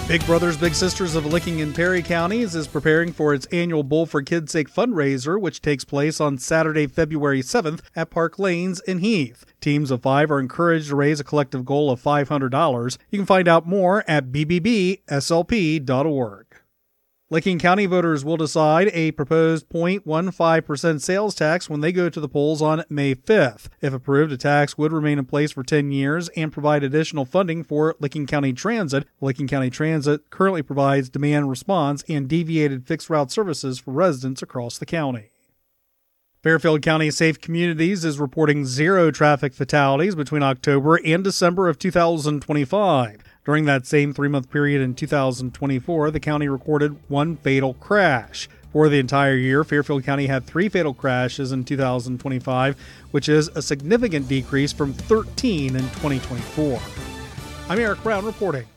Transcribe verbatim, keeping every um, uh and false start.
Big Brothers Big Sisters of Licking and Perry Counties is preparing for its annual Bowl for Kids' Sake fundraiser, which takes place on Saturday, February seventh at Park Lanes in Heath. Teams of five are encouraged to raise a collective goal of five hundred dollars. You can find out more at b b b s l p dot org. Licking County voters will decide a proposed zero point one five percent sales tax when they go to the polls on May fifth. If approved, a tax would remain in place for ten years and provide additional funding for Licking County Transit. Licking County Transit currently provides demand response and deviated fixed route services for residents across the county. Fairfield County Safe Communities is reporting zero traffic fatalities between October and December of two thousand twenty-five. During that same three-month period in two thousand twenty-four, the county recorded one fatal crash. For the entire year, Fairfield County had three fatal crashes in two thousand twenty-five, which is a significant decrease from thirteen in twenty twenty-four. I'm Eric Brown reporting.